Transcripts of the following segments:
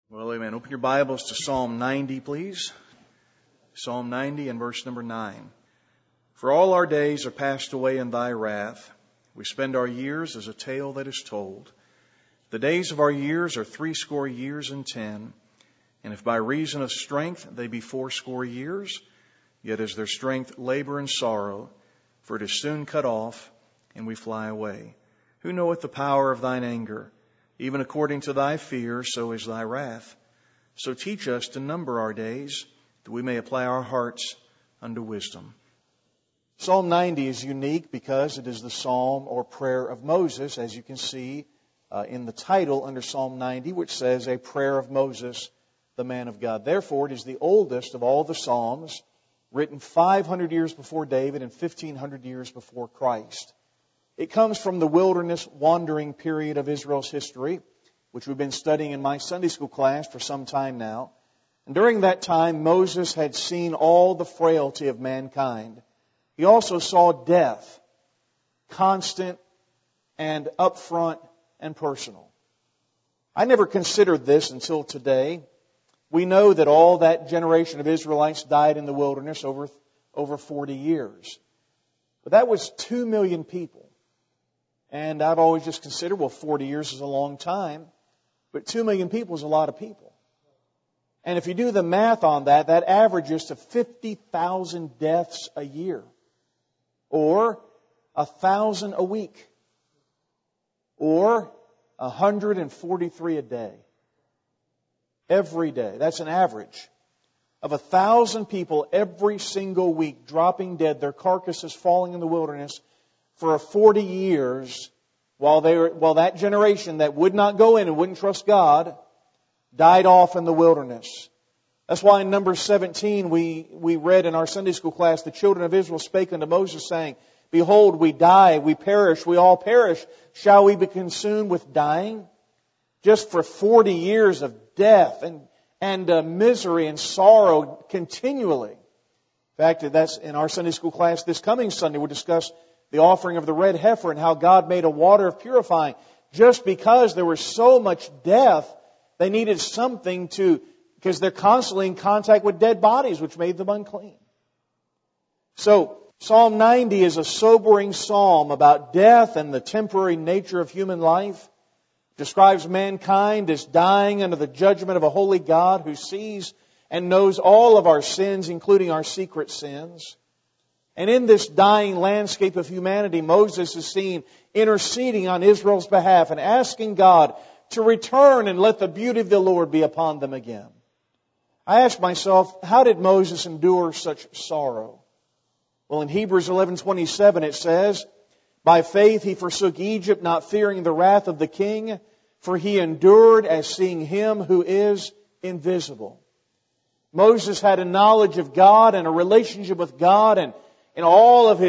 Well, amen. Open your Bibles to Psalm 90, please. Psalm 90 and verse number 9. For all our days are passed away in thy wrath. We spend our years as a tale that is told. The days of our years are 80 years and 10. And if by reason of strength they be 80 years, yet is their strength labor and sorrow, for it is soon cut off, and we fly away. Who knoweth the power of thine anger? Even according to thy fear, so is thy wrath. So teach us to number our days, that we may apply our hearts unto wisdom. Psalm 90 is unique because it is the psalm or prayer of Moses, as you can see in the title under Psalm 90, which says, a prayer of Moses, the man of God. Therefore, it is the oldest of all the psalms, written 500 years before David and 1,500 years before Christ. It comes from the wilderness wandering period of Israel's history, which we've been studying in my Sunday school class for some time now. And during that time, Moses had seen all the frailty of mankind. He also saw death, constant and upfront and personal. I never considered this until today. We know that all that generation of Israelites died in the wilderness over 40 years. But that was 2 million people. And I've always just considered, 40 years is a long time, but 2 million people is a lot of people. And if you do the math on that, that averages to 50,000 deaths a year, or 1,000 a week, or 143 a day. Every day. That's an average of 1,000 people every single week dropping dead, their carcasses falling in the wilderness for 40 years, while that generation that would not go in and wouldn't trust God died off in the wilderness. That's why in Numbers 17 we read in our Sunday school class, the children of Israel spake unto Moses, saying, Behold, we die, we perish, we all perish. Shall we be consumed with dying? Just for 40 years of death and misery and sorrow continually. In fact, that's in our Sunday school class this coming Sunday. We'll discuss the offering of the red heifer and how God made a water of purifying. Just because there was so much death, they needed something because they're constantly in contact with dead bodies, which made them unclean. So, Psalm 90 is a sobering psalm about death and the temporary nature of human life. It describes mankind as dying under the judgment of a holy God who sees and knows all of our sins, including our secret sins. And in this dying landscape of humanity, Moses is seen interceding on Israel's behalf and asking God to return and let the beauty of the Lord be upon them again. I ask myself, how did Moses endure such sorrow? Well, in Hebrews 11:27 it says, By faith he forsook Egypt, not fearing the wrath of the king, for he endured as seeing him who is invisible. Moses had a knowledge of God and a relationship with God, and in all of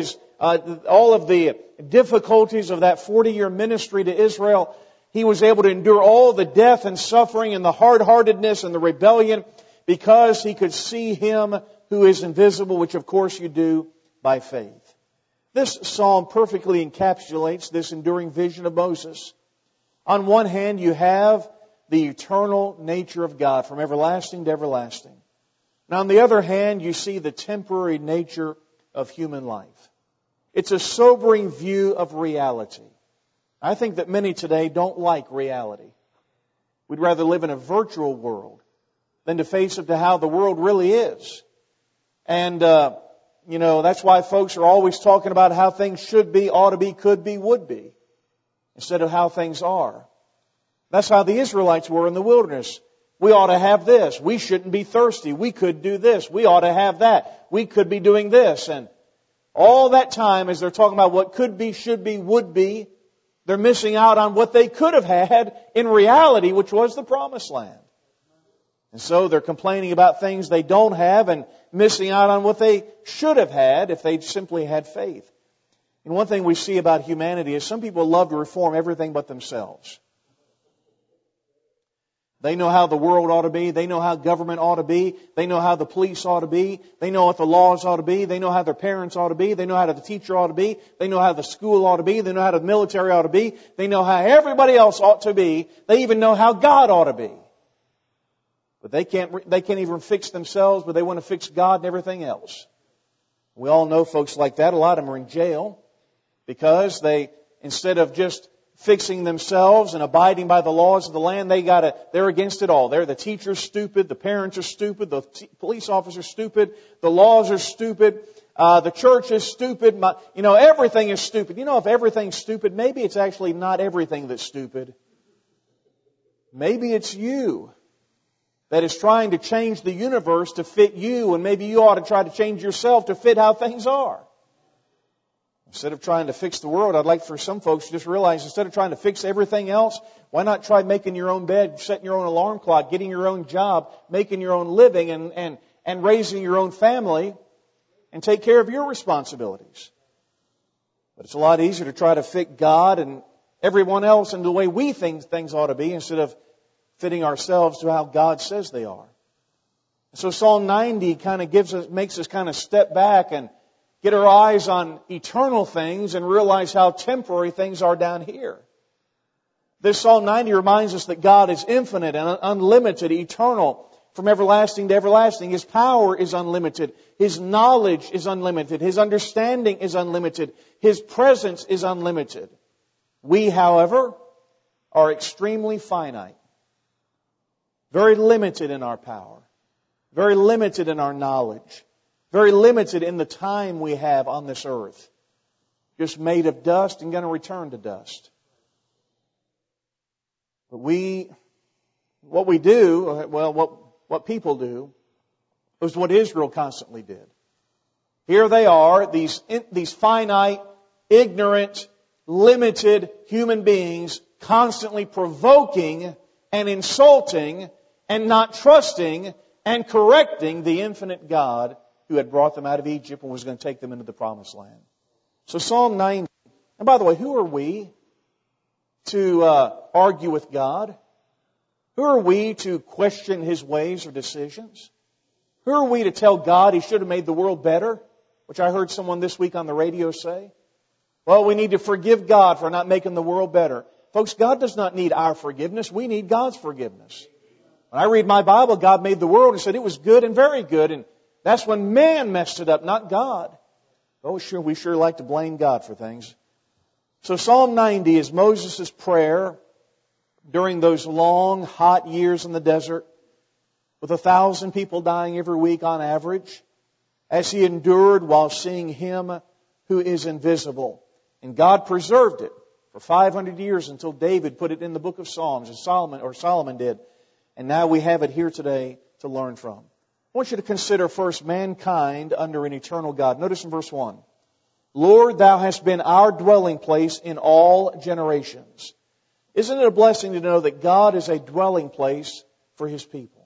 the difficulties of that 40-year ministry to Israel, he was able to endure all the death and suffering and the hard-heartedness and the rebellion because he could see Him who is invisible, which of course you do by faith. This psalm perfectly encapsulates this enduring vision of Moses. On one hand, you have the eternal nature of God from everlasting to everlasting. Now, on the other hand, you see the temporary nature of human life. It's a sobering view of reality. I think that many today don't like reality. We'd rather live in a virtual world than to face up to how the world really is. And, that's why folks are always talking about how things should be, ought to be, could be, would be, instead of how things are. That's how the Israelites were in the wilderness. We ought to have this. We shouldn't be thirsty. We could do this. We ought to have that. We could be doing this. And all that time, as they're talking about what could be, should be, would be, they're missing out on what they could have had in reality, which was the promised land. And so they're complaining about things they don't have and missing out on what they should have had if they'd simply had faith. And one thing we see about humanity is some people love to reform everything but themselves. They know how the world ought to be. They know how government ought to be. They know how the police ought to be. They know what the laws ought to be. They know how their parents ought to be. They know how the teacher ought to be. They know how the school ought to be. They know how the military ought to be. They know how everybody else ought to be. They even know how God ought to be. But they can't even fix themselves, but they want to fix God and everything else. We all know folks like that. A lot of them are in jail because they, instead of just fixing themselves and abiding by the laws of the land, they're against it all. The teacher's stupid, the parents are stupid, the police officer's stupid, the laws are stupid, the church is stupid, everything is stupid. If everything's stupid, maybe it's actually not everything that's stupid. Maybe it's you that is trying to change the universe to fit you, and maybe you ought to try to change yourself to fit how things are. Instead of trying to fix the world, I'd like for some folks to just realize, instead of trying to fix everything else, why not try making your own bed, setting your own alarm clock, getting your own job, making your own living, and raising your own family, and take care of your responsibilities. But it's a lot easier to try to fit God and everyone else into the way we think things ought to be, instead of fitting ourselves to how God says they are. So Psalm 90 kind of makes us kind of step back and get our eyes on eternal things and realize how temporary things are down here. This Psalm 90 reminds us that God is infinite and unlimited, eternal, from everlasting to everlasting. His power is unlimited. His knowledge is unlimited. His understanding is unlimited. His presence is unlimited. We, however, are extremely finite, very limited in our power, very limited in our knowledge, very limited in the time we have on this earth. Just made of dust and going to return to dust. But what people do is what Israel constantly did. Here they are, these finite, ignorant, limited human beings, constantly provoking and insulting and not trusting and correcting the infinite God who had brought them out of Egypt and was going to take them into the Promised Land. So Psalm 90, and by the way, who are we to argue with God? Who are we to question His ways or decisions? Who are we to tell God He should have made the world better? Which I heard someone this week on the radio say. Well, we need to forgive God for not making the world better. Folks, God does not need our forgiveness. We need God's forgiveness. When I read my Bible, God made the world and said it was good and very good, and that's when man messed it up, not God. Oh, sure, we sure like to blame God for things. So Psalm 90 is Moses' prayer during those long, hot years in the desert, with 1,000 people dying every week on average, as he endured while seeing Him who is invisible. And God preserved it for 500 years until David put it in the book of Psalms, and Solomon did. And now we have it here today to learn from. I want you to consider first mankind under an eternal God. Notice in verse 1, Lord, Thou hast been our dwelling place in all generations. Isn't it a blessing to know that God is a dwelling place for His people?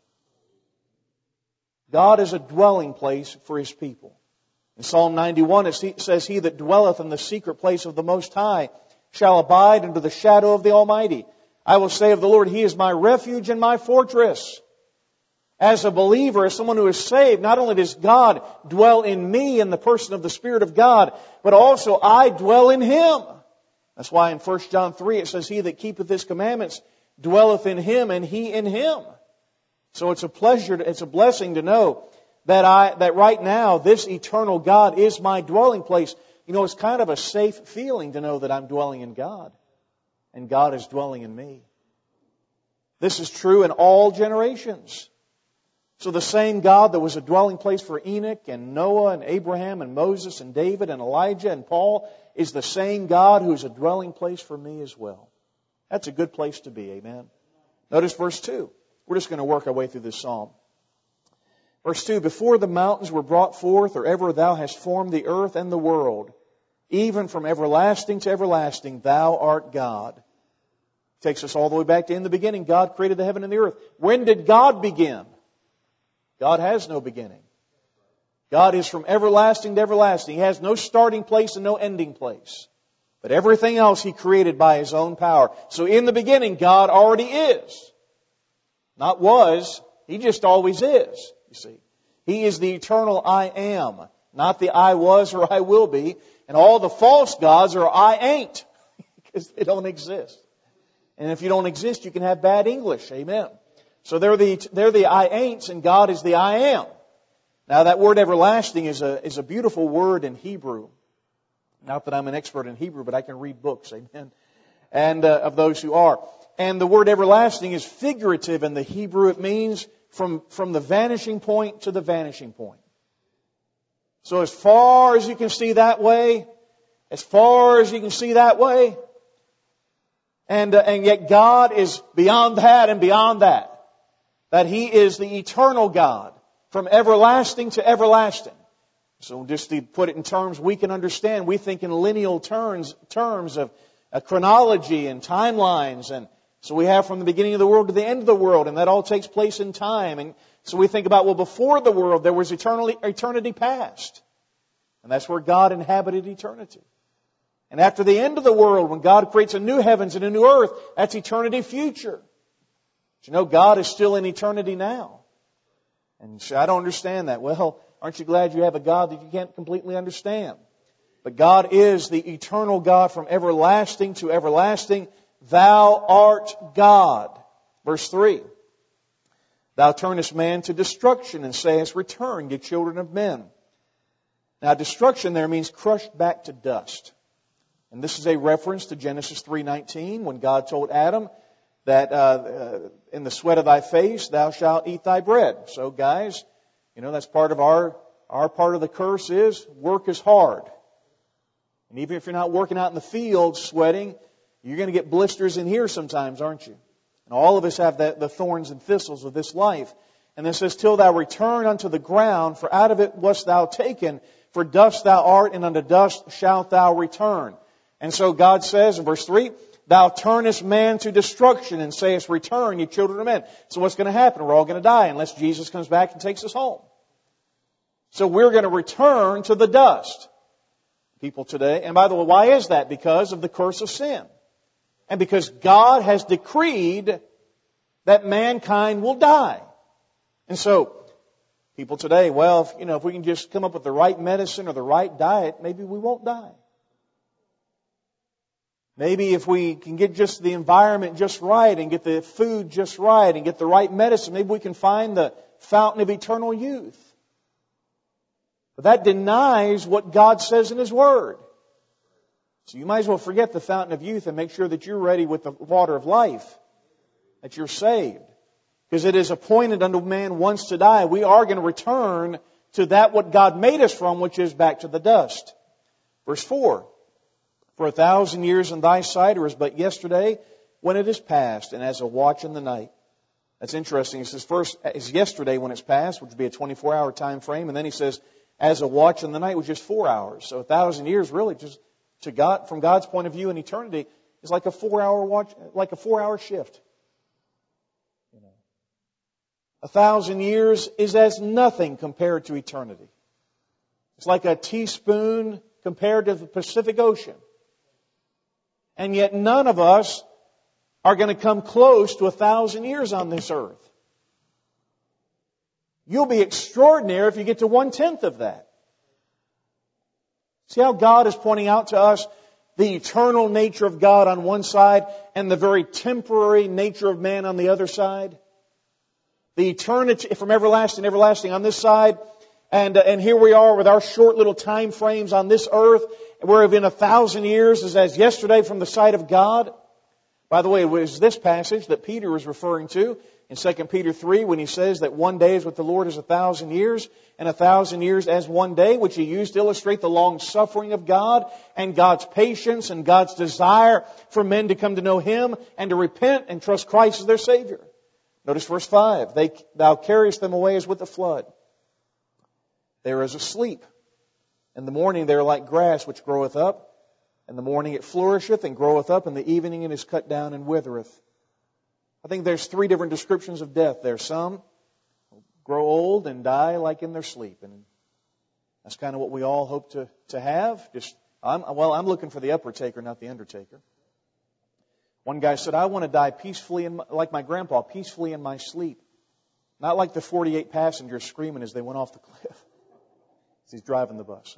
God is a dwelling place for His people. In Psalm 91 it says, He that dwelleth in the secret place of the Most High shall abide under the shadow of the Almighty. I will say of the Lord, He is my refuge and my fortress. As a believer, as someone who is saved, not only does God dwell in me in the person of the Spirit of God, but also I dwell in Him. That's why in 1 John 3 it says, He that keepeth His commandments dwelleth in Him and He in him. So it's a pleasure, it's a blessing to know that right now this eternal God is my dwelling place. It's kind of a safe feeling to know that I'm dwelling in God and God is dwelling in me. This is true in all generations. So the same God that was a dwelling place for Enoch and Noah and Abraham and Moses and David and Elijah and Paul is the same God who is a dwelling place for me as well. That's a good place to be, amen. Notice verse 2. We're just going to work our way through this psalm. Verse 2, Before the mountains were brought forth, or ever Thou hast formed the earth and the world, even from everlasting to everlasting, Thou art God. Takes us all the way back to in the beginning, God created the heaven and the earth. When did God begin? God has no beginning. God is from everlasting to everlasting. He has no starting place and no ending place. But everything else He created by His own power. So in the beginning, God already is. Not was. He just always is, you see. He is the eternal I am. Not the I was or I will be. And all the false gods are I ain't. Because they don't exist. And if you don't exist, you can have bad English. Amen. So they're the I ain'ts and God is the I am. Now that word everlasting is a beautiful word in Hebrew. Not that I'm an expert in Hebrew, but I can read books, amen. And of those who are. And the word everlasting is figurative in the Hebrew. It means from the vanishing point to the vanishing point. So as far as you can see that way, as far as you can see that way, and yet God is beyond that and beyond that. That He is the eternal God from everlasting to everlasting. So just to put it in terms we can understand, we think in lineal terms of chronology and timelines. And so we have from the beginning of the world to the end of the world, and that all takes place in time. And so we think about, well, before the world there was eternity past. And that's where God inhabited eternity. And after the end of the world, when God creates a new heavens and a new earth, that's eternity future. But you know, God is still in eternity now. And you say, I don't understand that. Well, aren't you glad you have a God that you can't completely understand? But God is the eternal God from everlasting to everlasting. Thou art God. Verse 3. Thou turnest man to destruction and sayest, return, ye children of men. Now, destruction there means crushed back to dust. And this is a reference to Genesis 3:19 when God told Adam that in the sweat of thy face thou shalt eat thy bread. So guys, you know, that's part of our part of the curse is work is hard. And even if you're not working out in the field sweating, you're going to get blisters in here sometimes, aren't you? And all of us have the thorns and thistles of this life. And then it says, till thou return unto the ground, for out of it wast thou taken, for dust thou art, and unto dust shalt thou return. And so God says in verse 3, thou turnest man to destruction and sayest, return, ye children of men. So what's going to happen? We're all going to die unless Jesus comes back and takes us home. So we're going to return to the dust. People today, and by the way, why is that? Because of the curse of sin. And because God has decreed that mankind will die. And so, people today, well, if we can just come up with the right medicine or the right diet, maybe we won't die. Maybe if we can get just the environment just right and get the food just right and get the right medicine, maybe we can find the fountain of eternal youth. But that denies what God says in His Word. So you might as well forget the fountain of youth and make sure that you're ready with the water of life, that you're saved. Because it is appointed unto man once to die. We are going to return to that what God made us from, which is back to the dust. Verse 4. For 1,000 years in thy sight are as but yesterday when it is past, and as a watch in the night. That's interesting. He says first is yesterday when it's past, which would be a 24-hour time frame, and then he says as a watch in the night, which is 4 hours. So 1,000 years really just to God, from God's point of view in eternity, is like a 4-hour watch, like a 4-hour shift. 1,000 years is as nothing compared to eternity. It's like a teaspoon compared to the Pacific Ocean. And yet none of us are going to come close to 1,000 years on this earth. You'll be extraordinary if you get to 1/10 of that. See how God is pointing out to us the eternal nature of God on one side and the very temporary nature of man on the other side? The eternity from everlasting to everlasting on this side, and here we are with our short little time frames on this earth, where in 1,000 years is as yesterday from the sight of God. By the way, it was this passage that Peter was referring to in 2 Peter 3 when he says that one day is with the Lord as 1,000 years, and 1,000 years as one day, which he used to illustrate the long suffering of God and God's patience and God's desire for men to come to know Him and to repent and trust Christ as their Savior. Notice verse 5. Thou carriest them away as with a flood. They are as asleep. In the morning they are like grass which groweth up. In the morning it flourisheth and groweth up. In the evening it is cut down and withereth. I think there's 3 different descriptions of death there. Some grow old and die like in their sleep. And that's kind of what we all hope to have. I'm looking for the upper taker, not the undertaker. One guy said, I want to die peacefully, like my grandpa, peacefully in my sleep. Not like the 48 passengers screaming as they went off the cliff. As he's driving the bus.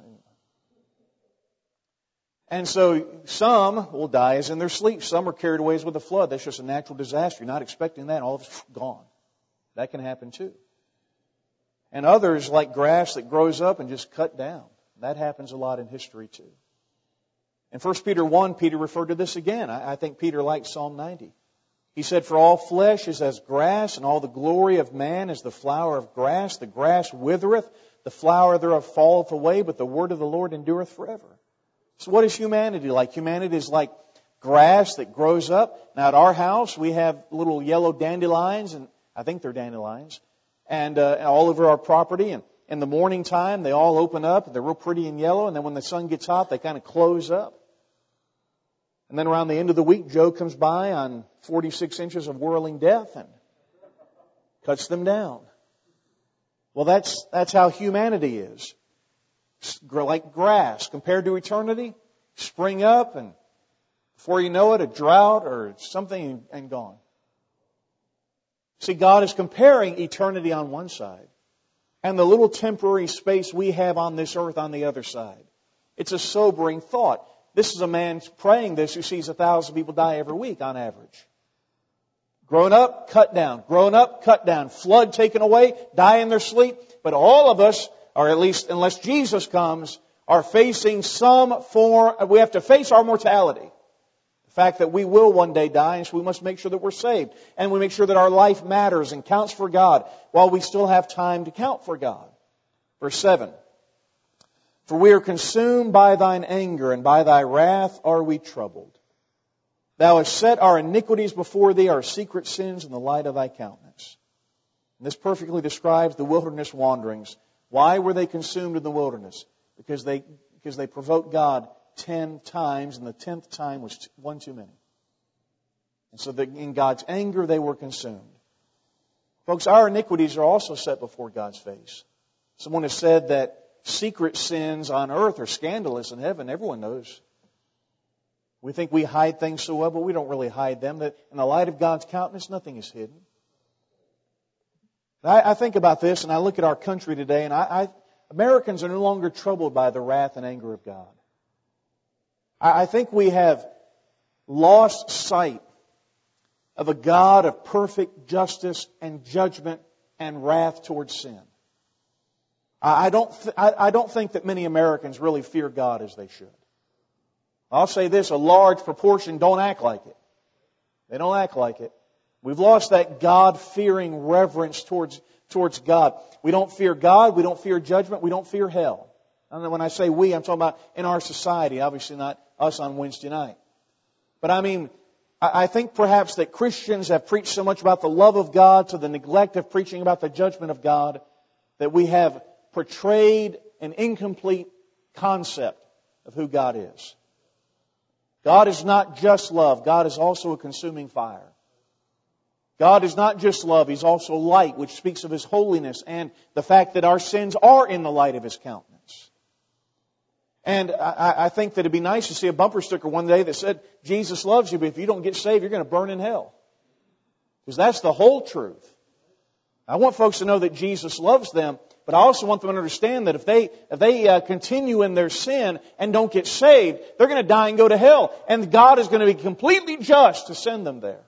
And so some will die as in their sleep. Some are carried away as with a flood. That's just a natural disaster. You're not expecting that. All of it's gone. That can happen too. And others like grass that grows up and just cut down. That happens a lot in history too. In 1 Peter 1, Peter referred to this again. I think Peter liked Psalm 90. He said, "For all flesh is as grass, and all the glory of man is the flower of grass. The grass withereth, the flower thereof falleth away, but the word of the Lord endureth forever." So what is humanity like? Humanity is like grass that grows up. Now at our house, we have little yellow dandelions, and I think they're dandelions, and all over our property. And in the morning time, they all open up. They're real pretty and yellow. And then when the sun gets hot, they kind of close up. And then around the end of the week, Joe comes by on 46 inches of whirling death and cuts them down. Well, that's how humanity is. Like grass compared to eternity, spring up, and before you know it, a drought or something and gone. See, God is comparing eternity on one side and the little temporary space we have on this earth on the other side. It's a sobering thought. This is a man praying this who sees 1,000 people die every week on average. Grown up, cut down. Grown up, cut down. Flood taken away, die in their sleep. But all of us, or at least unless Jesus comes, are facing some form, we have to face our mortality. The fact that we will one day die, and so we must make sure that we're saved. And we make sure that our life matters and counts for God while we still have time to count for God. Verse 7. "For we are consumed by thine anger, and by thy wrath are we troubled. Thou hast set our iniquities before thee, our secret sins in the light of thy countenance." And this perfectly describes the wilderness wanderings. Why were they consumed in the wilderness? Because they provoked God 10 times, and the 10th time was one too many. And so in God's anger, they were consumed. Folks, our iniquities are also set before God's face. Someone has said that secret sins on earth are scandalous in heaven. Everyone knows. We think we hide things so well, but we don't really hide them. That in the light of God's countenance, nothing is hidden. I think about this, and I look at our country today, and Americans are no longer troubled by the wrath and anger of God. I think we have lost sight of a God of perfect justice and judgment and wrath towards sin. I don't think that many Americans really fear God as they should. I'll say this, a large proportion don't act like it. They don't act like it. We've lost that God-fearing reverence towards God. We don't fear God, we don't fear judgment, we don't fear hell. And when I say we, I'm talking about in our society, obviously not us on Wednesday night. But I think perhaps that Christians have preached so much about the love of God to the neglect of preaching about the judgment of God that we have portrayed an incomplete concept of who God is. God is not just love. God is also a consuming fire. God is not just love. He's also light, which speaks of His holiness and the fact that our sins are in the light of His countenance. And I think that it'd be nice to see a bumper sticker one day that said, "Jesus loves you, but if you don't get saved, you're going to burn in hell." Because that's the whole truth. I want folks to know that Jesus loves them, but I also want them to understand that if they continue in their sin and don't get saved, they're going to die and go to hell. And God is going to be completely just to send them there.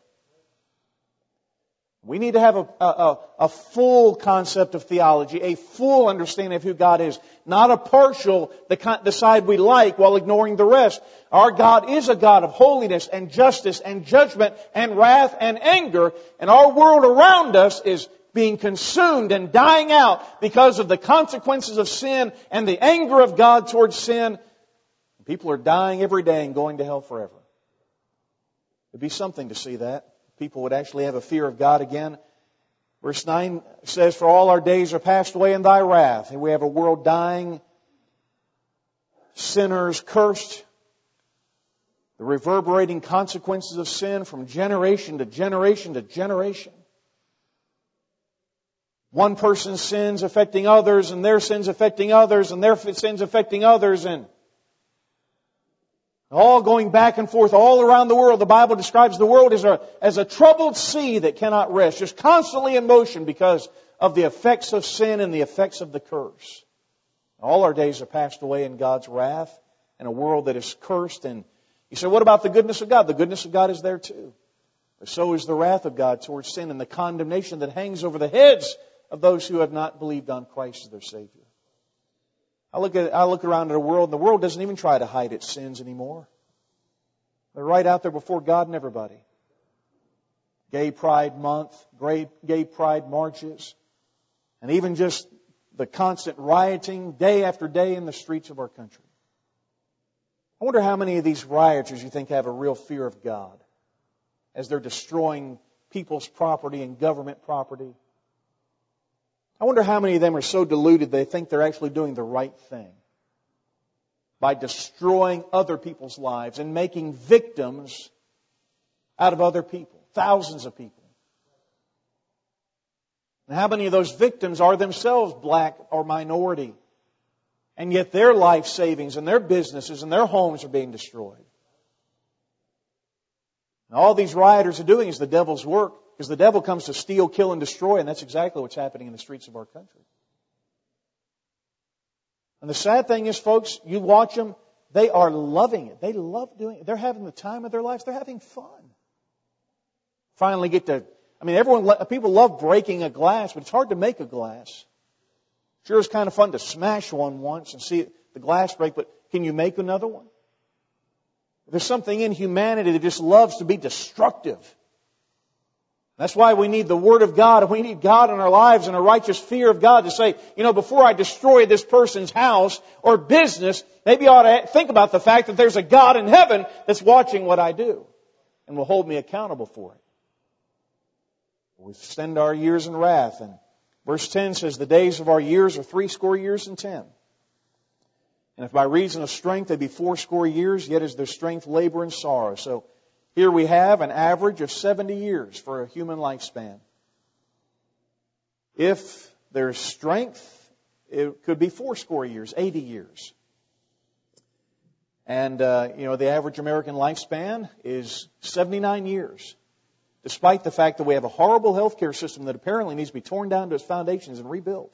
We need to have a full concept of theology, a full understanding of who God is, not a partial, the side we like while ignoring the rest. Our God is a God of holiness and justice and judgment and wrath and anger, and our world around us is being consumed and dying out because of the consequences of sin and the anger of God towards sin. People are dying every day and going to hell forever. It'd be something to see that. People would actually have a fear of God again. Verse 9 says, "For all our days are passed away in thy wrath." And we have a world dying, sinners cursed, the reverberating consequences of sin from generation to generation to generation. One person's sins affecting others, and their sins affecting others, and their sins affecting others, and all going back and forth all around the world. The Bible describes the world as a troubled sea that cannot rest, just constantly in motion because of the effects of sin and the effects of the curse. All our days are passed away in God's wrath in a world that is cursed. And you say, what about the goodness of God? The goodness of God is there too. But so is the wrath of God towards sin and the condemnation that hangs over the heads of those who have not believed on Christ as their Savior. I look around at the world, and the world doesn't even try to hide its sins anymore. They're right out there before God and everybody. Gay Pride Month, gay pride marches, and even just the constant rioting day after day in the streets of our country. I wonder how many of these rioters you think have a real fear of God as they're destroying people's property and government property. I wonder how many of them are so deluded they think they're actually doing the right thing by destroying other people's lives and making victims out of other people, thousands of people. And how many of those victims are themselves black or minority, and yet their life savings and their businesses and their homes are being destroyed? And all these rioters are doing is the devil's work, because the devil comes to steal, kill, and destroy, and that's exactly what's happening in the streets of our country. And the sad thing is, folks, you watch them, they are loving it. They love doing it. They're having the time of their lives. They're having fun. Finally people love breaking a glass, but it's hard to make a glass. Sure, it's kind of fun to smash one once and see the glass break, but can you make another one? There's something in humanity that just loves to be destructive. That's why we need the Word of God, and we need God in our lives and a righteous fear of God to say, before I destroy this person's house or business, maybe I ought to think about the fact that there's a God in heaven that's watching what I do and will hold me accountable for it. We spend our years in wrath. And verse 10 says, the days of our years are 80 years and 10. And if by reason of strength they be 80 years, yet is their strength labor and sorrow. So here we have an average of 70 years for a human lifespan. If there's strength, it could be 80 years, 80 years. And, the average American lifespan is 79 years. Despite the fact that we have a horrible healthcare system that apparently needs to be torn down to its foundations and rebuilt.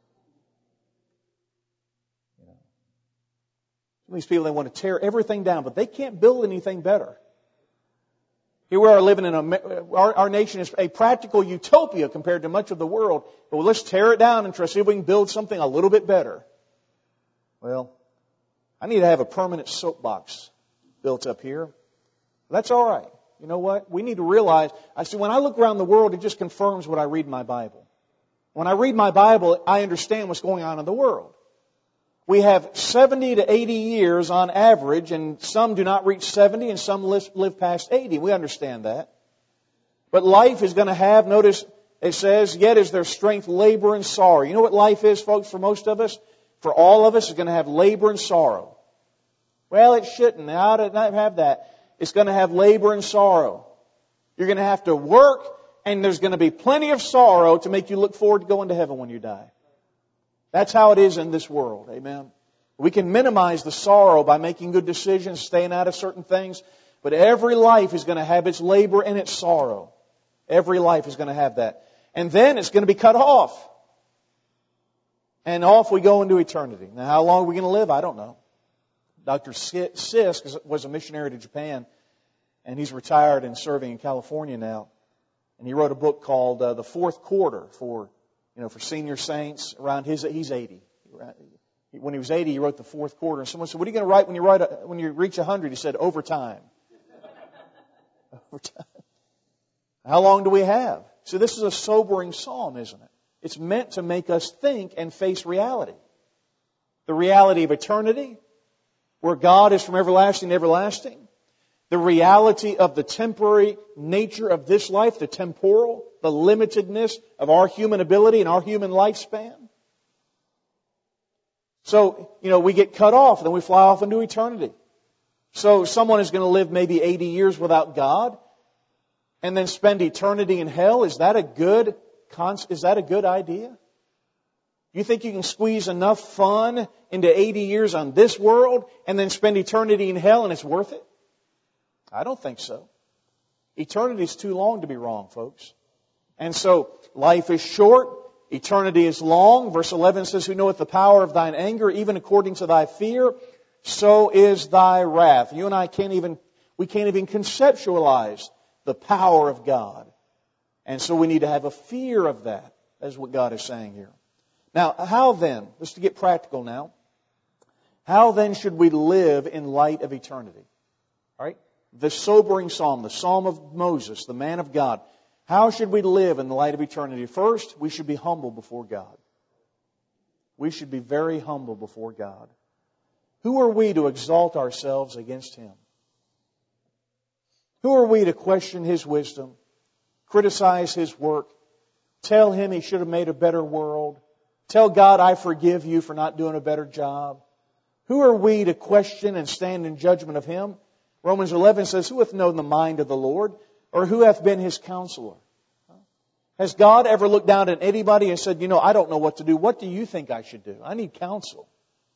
Some of these people, they want to tear everything down, but they can't build anything better. Here we are living in our nation is a practical utopia compared to much of the world. But let's tear it down and try to see if we can build something a little bit better. Well, I need to have a permanent soapbox built up here. That's all right. You know what? We need to realize, when I look around the world, it just confirms what I read in my Bible. When I read my Bible, I understand what's going on in the world. We have 70 to 80 years on average, and some do not reach 70, and some live past 80. We understand that. But life is going to have, notice it says, yet is their strength labor and sorrow. You know what life is, folks, for most of us? For all of us, it's going to have labor and sorrow. Well, it shouldn't. It ought to not have that. It's going to have labor and sorrow. You're going to have to work, and there's going to be plenty of sorrow to make you look forward to going to heaven when you die. That's how it is in this world. Amen. We can minimize the sorrow by making good decisions, staying out of certain things, but every life is going to have its labor and its sorrow. Every life is going to have that. And then it's going to be cut off. And off we go into eternity. Now, how long are we going to live? I don't know. Dr. Sisk was a missionary to Japan, and he's retired and serving in California now. And he wrote a book called The Fourth Quarter for senior saints around he's 80. When he was 80, he wrote The Fourth Quarter. And someone said, what are you going to write when you reach 100? He said, overtime. Overtime. How long do we have? So this is a sobering psalm, isn't it? It's meant to make us think and face reality. The reality of eternity, where God is from everlasting to everlasting. The reality of the temporary nature of this life, the temporal, the limitedness of our human ability and our human lifespan. So, we get cut off, then we fly off into eternity. So someone is going to live maybe 80 years without God and then spend eternity in hell. Is that a good idea? You think you can squeeze enough fun into 80 years on this world and then spend eternity in hell and it's worth it? I don't think so. Eternity is too long to be wrong, folks. And so, life is short, eternity is long. Verse 11 says, who knoweth the power of thine anger, even according to thy fear, so is thy wrath. You and I can't even conceptualize the power of God. And so we need to have a fear of that. That's what God is saying here. Now, how then, just to get practical now, how then should we live in light of eternity? All right? The sobering psalm, the psalm of Moses, the man of God. How should we live in the light of eternity? First, we should be humble before God. We should be very humble before God. Who are we to exalt ourselves against Him? Who are we to question His wisdom, criticize His work, tell Him He should have made a better world, tell God, I forgive you for not doing a better job? Who are we to question and stand in judgment of Him? Romans 11 says, who hath known the mind of the Lord, or who hath been His counselor? Has God ever looked down at anybody and said, I don't know what to do. What do you think I should do? I need counsel.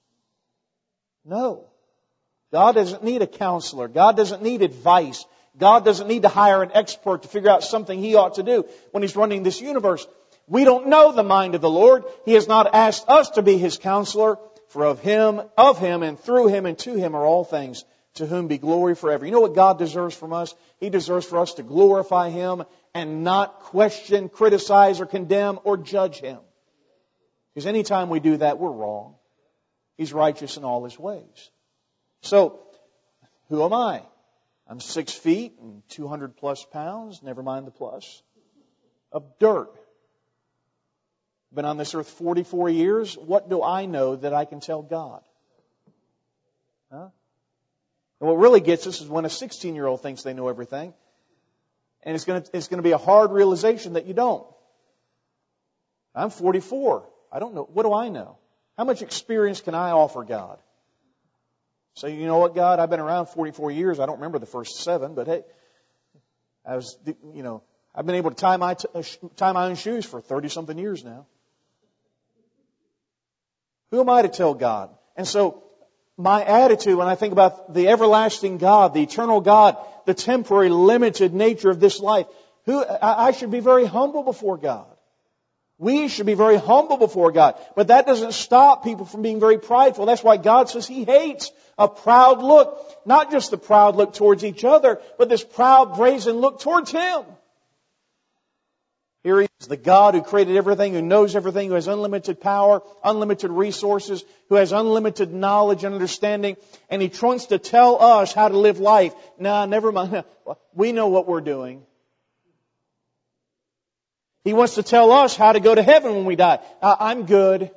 No. God doesn't need a counselor. God doesn't need advice. God doesn't need to hire an expert to figure out something He ought to do when He's running this universe. We don't know the mind of the Lord. He has not asked us to be His counselor. For of Him, and through Him, and to Him are all things, to whom be glory forever. You know what God deserves from us? He deserves for us to glorify Him and not question, criticize, or condemn, or judge Him. Because anytime we do that, we're wrong. He's righteous in all His ways. So, who am I? I'm 6 feet and 200 plus pounds, never mind the plus, of dirt. Been on this earth 44 years. What do I know that I can tell God? Huh? And what really gets us is when a 16-year-old thinks they know everything. And it's going to be a hard realization that you don't. I'm 44. I don't know. What do I know? How much experience can I offer God? So, you know what, God? I've been around 44 years. I don't remember the first 7, but hey, I've been able to tie my own shoes for 30-something years now. Who am I to tell God? And so, my attitude when I think about the everlasting God, the eternal God, the temporary, limited nature of this life, I should be very humble before God. We should be very humble before God. But that doesn't stop people from being very prideful. That's why God says He hates a proud look. Not just the proud look towards each other, but this proud, brazen look towards Him. Here He is, the God who created everything, who knows everything, who has unlimited power, unlimited resources, who has unlimited knowledge and understanding, and He wants to tell us how to live life. Nah, never mind. We know what we're doing. He wants to tell us how to go to heaven when we die. I'm good.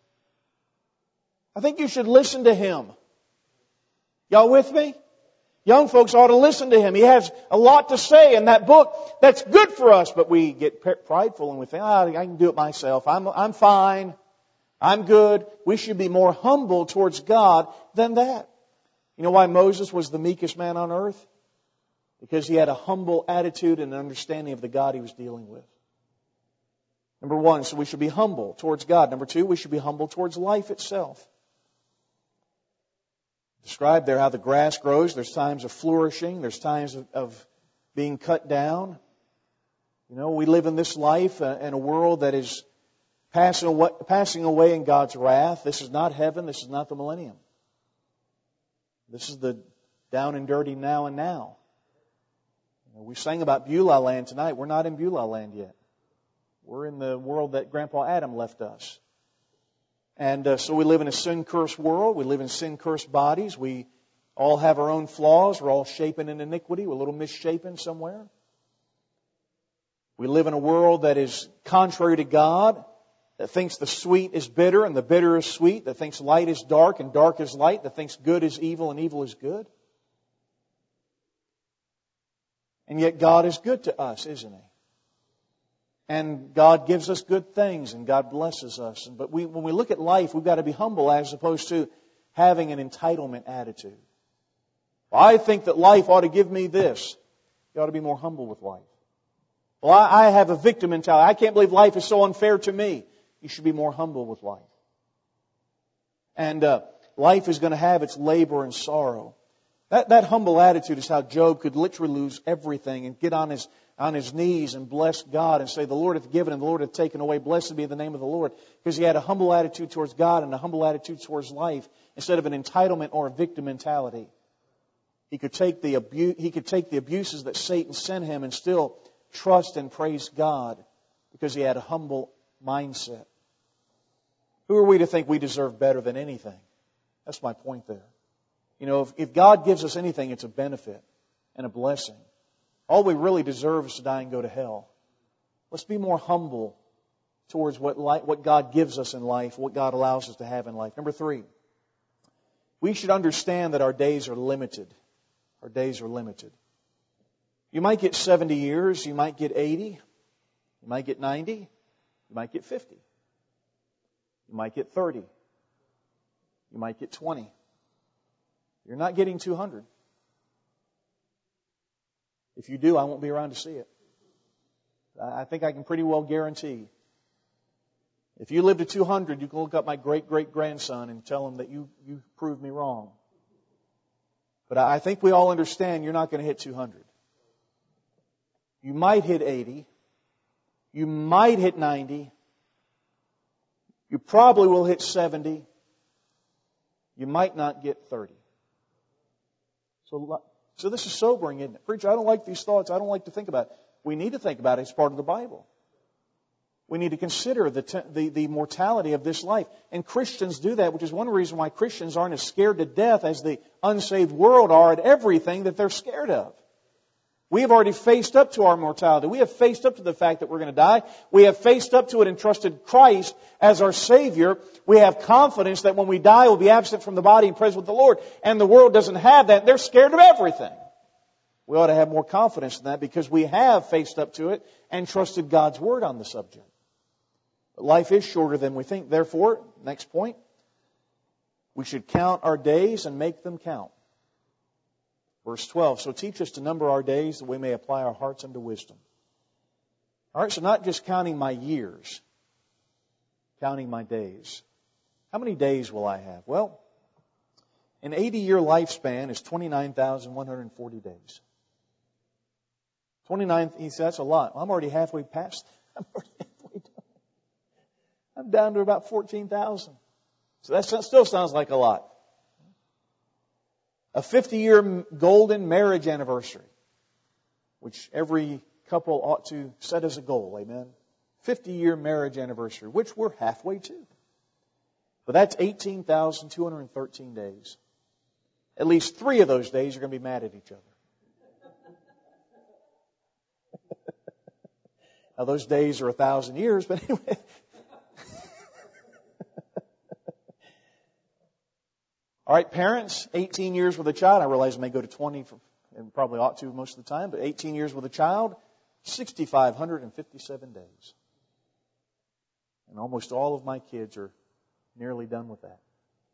I think you should listen to Him. Y'all with me? Young folks ought to listen to Him. He has a lot to say in that book that's good for us, but we get prideful and we think, I can do it myself. I'm fine. I'm good. We should be more humble towards God than that. You know why Moses was the meekest man on earth? Because he had a humble attitude and an understanding of the God he was dealing with. Number 1, so we should be humble towards God. Number 2, we should be humble towards life itself. Described there how the grass grows. There's times of flourishing. There's times of being cut down. You know, we live in this life in a world that is passing away in God's wrath. This is not heaven. This is not the millennium. This is the down and dirty now and now. You know, we sang about Beulah land tonight. We're not in Beulah land yet. We're in the world that Grandpa Adam left us. And so we live in a sin-cursed world. We live in sin-cursed bodies. We all have our own flaws. We're all shapen in iniquity. We're a little misshapen somewhere. We live in a world that is contrary to God, that thinks the sweet is bitter and the bitter is sweet, that thinks light is dark and dark is light, that thinks good is evil and evil is good. And yet God is good to us, isn't He? And God gives us good things and God blesses us. But when we look at life, we've got to be humble as opposed to having an entitlement attitude. Well, I think that life ought to give me this. You ought to be more humble with life. Well, I have a victim mentality. I can't believe life is so unfair to me. You should be more humble with life. And life is going to have its labor and sorrow. That humble attitude is how Job could literally lose everything and get on his knees and bless God and say, the Lord hath given and the Lord hath taken away. Blessed be the name of the Lord. Because he had a humble attitude towards God and a humble attitude towards life instead of an entitlement or a victim mentality. He could take the abuses that Satan sent him and still trust and praise God because he had a humble mindset. Who are we to think we deserve better than anything? That's my point there. You know, if God gives us anything, it's a benefit and a blessing. All we really deserve is to die and go to hell. Let's be more humble towards what God gives us in life, what God allows us to have in life. Number 3, we should understand that our days are limited. Our days are limited. You might get 70 years, you might get 80, you might get 90, you might get 50, you might get 30, you might get 20. You're not getting 200. If you do, I won't be around to see it. I think I can pretty well guarantee. If you live to 200, you can look up my great-great-grandson and tell him that you proved me wrong. But I think we all understand you're not going to hit 200. You might hit 80. You might hit 90. You probably will hit 70. You might not get 30. So this is sobering, isn't it? Preacher, I don't like these thoughts. I don't like to think about it. We need to think about it as part of the Bible. We need to consider the mortality of this life. And Christians do that, which is one reason why Christians aren't as scared to death as the unsaved world are at everything that they're scared of. We have already faced up to our mortality. We have faced up to the fact that we're going to die. We have faced up to it and trusted Christ as our Savior. We have confidence that when we die, we'll be absent from the body and present with the Lord. And the world doesn't have that. They're scared of everything. We ought to have more confidence in that because we have faced up to it and trusted God's Word on the subject. But life is shorter than we think. Therefore, next point, we should count our days and make them count. Verse 12, so teach us to number our days that we may apply our hearts unto wisdom. All right, so not just counting my years, counting my days. How many days will I have? Well, an 80-year lifespan is 29,140 days. 29, he said, that's a lot. I'm already halfway past. I'm already halfway done. I'm down to about 14,000. So that still sounds like a lot. A 50-year golden marriage anniversary, which every couple ought to set as a goal, amen? 50-year marriage anniversary, which we're halfway to. But that's 18,213 days. At least 3 of those days you're going to be mad at each other. Now those days are 1,000 years, but anyway. All right, parents, 18 years with a child. I realize it may go to 20 and probably ought to most of the time, but 18 years with a child, 6,557 days. And almost all of my kids are nearly done with that.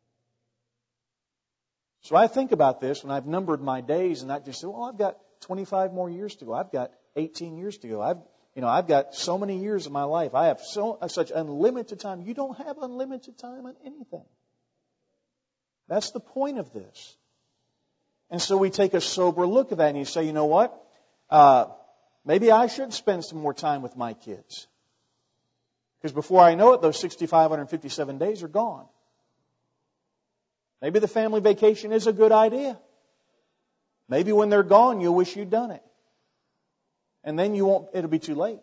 So I think about this when I've numbered my days and not just say, well, I've got 25 more years to go. I've got 18 years to go. I've got so many years of my life. I have such unlimited time. You don't have unlimited time on anything. That's the point of this. And so we take a sober look at that and you say, you know what? Maybe I should spend some more time with my kids. Because before I know it, those 6,557 days are gone. Maybe the family vacation is a good idea. Maybe when they're gone, you'll wish you'd done it. And then it'll be too late.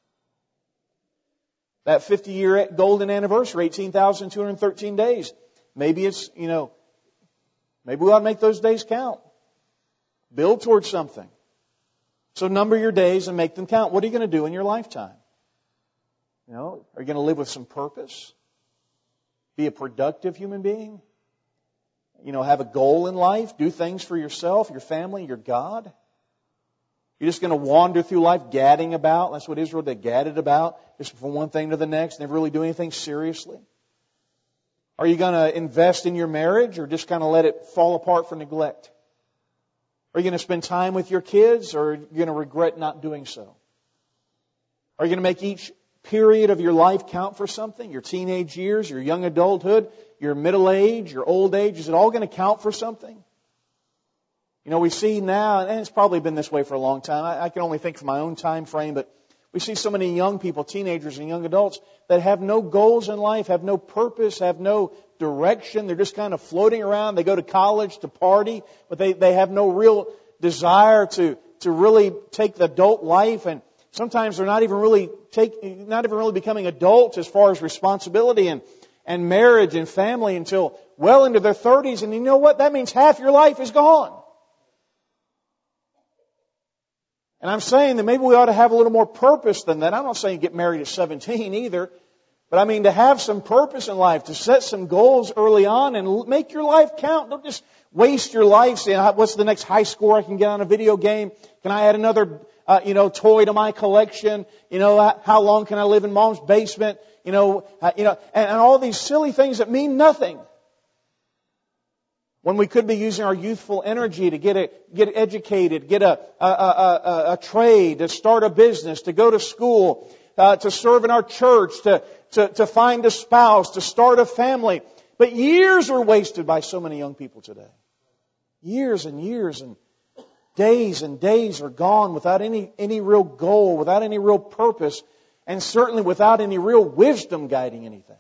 That 50-year golden anniversary, 18,213 days. Maybe it's, maybe we ought to make those days count. Build towards something. So number your days and make them count. What are you going to do in your lifetime? Are you going to live with some purpose? Be a productive human being? Have a goal in life? Do things for yourself, your family, your God? You're just going to wander through life gadding about? That's what Israel did, gadded about, just from one thing to the next, never really do anything seriously? Are you going to invest in your marriage or just kind of let it fall apart for neglect? Are you going to spend time with your kids or are you going to regret not doing so? Are you going to make each period of your life count for something? Your teenage years, your young adulthood, your middle age, your old age, is it all going to count for something? We see now, and it's probably been this way for a long time, I can only think from my own time frame, but We see so many young people, teenagers and young adults, that have no goals in life, have no purpose, have no direction. They're just kind of floating around. They go to college to party, but they have no real desire to really take the adult life. And sometimes they're not even really becoming adults as far as responsibility and marriage and family until well into their 30s. And you know what? That means half your life is gone. And I'm saying that maybe we ought to have a little more purpose than that. I'm not saying get married at 17 either. But I mean to have some purpose in life, to set some goals early on and make your life count. Don't just waste your life saying, what's the next high score I can get on a video game? Can I add another toy to my collection? How long can I live in Mom's basement? And all these silly things that mean nothing. When we could be using our youthful energy to get educated, get a trade, to start a business, to go to school, to serve in our church, to find a spouse, to start a family. But years are wasted by so many young people today. Years and years and days are gone without any real goal, without any real purpose, and certainly without any real wisdom guiding anything.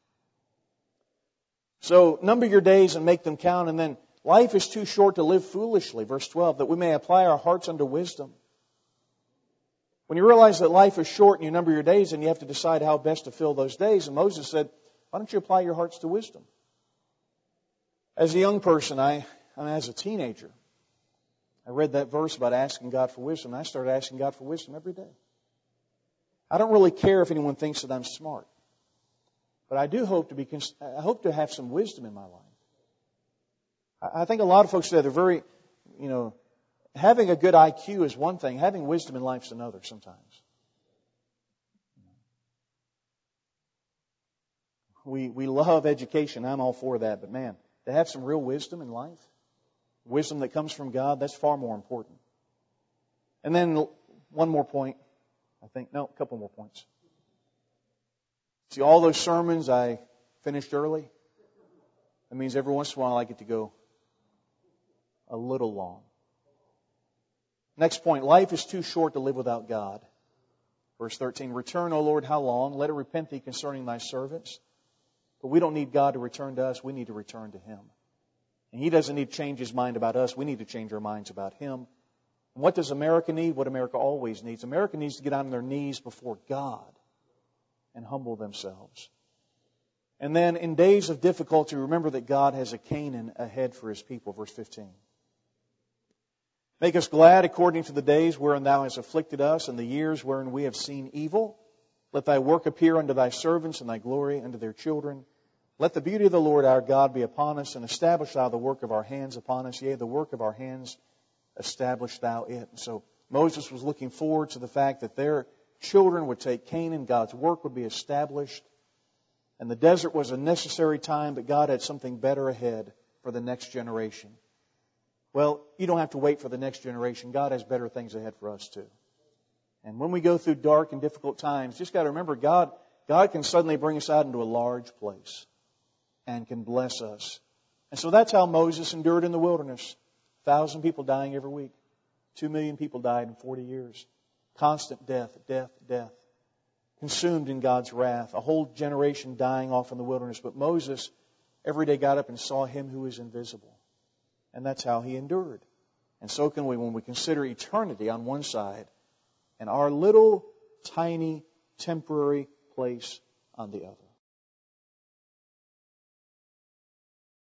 So number your days and make them count. And then life is too short to live foolishly. Verse 12, that we may apply our hearts unto wisdom. When you realize that life is short and you number your days, and you have to decide how best to fill those days. And Moses said, why don't you apply your hearts to wisdom? As a young person, as a teenager, I read that verse about asking God for wisdom. And I started asking God for wisdom every day. I don't really care if anyone thinks that I'm smart. But I do hope to have some wisdom in my life. I think a lot of folks today, they're very, having a good IQ is one thing. Having wisdom in life is another sometimes. We love education. I'm all for that. But man, to have some real wisdom in life, wisdom that comes from God, that's far more important. And then one more point. a couple more points. See, all those sermons I finished early, that means every once in a while I get to go a little long. Next point, life is too short to live without God. Verse 13, return, O Lord, how long? Let it repent thee concerning thy servants. But we don't need God to return to us. We need to return to Him. And He doesn't need to change His mind about us. We need to change our minds about Him. And what does America need? What America always needs. America needs to get on their knees before God and humble themselves. And then in days of difficulty, remember that God has a Canaan ahead for His people. Verse 15. Make us glad according to the days wherein Thou hast afflicted us, and the years wherein we have seen evil. Let Thy work appear unto Thy servants, and Thy glory unto their children. Let the beauty of the Lord our God be upon us, and establish Thou the work of our hands upon us. Yea, the work of our hands establish Thou it. And so Moses was looking forward to the fact that their children would take Canaan, God's work would be established. And the desert was a necessary time, but God had something better ahead for the next generation. Well, you don't have to wait for the next generation. God has better things ahead for us too. And when we go through dark and difficult times, just got to remember God can suddenly bring us out into a large place and can bless us. And so that's how Moses endured in the wilderness. 1,000 people dying every week. 2 million people died in 40 years. Constant death, death, death. Consumed in God's wrath. A whole generation dying off in the wilderness. But Moses every day got up and saw Him who is invisible. And that's how he endured. And so can we when we consider eternity on one side and our little, tiny, temporary place on the other.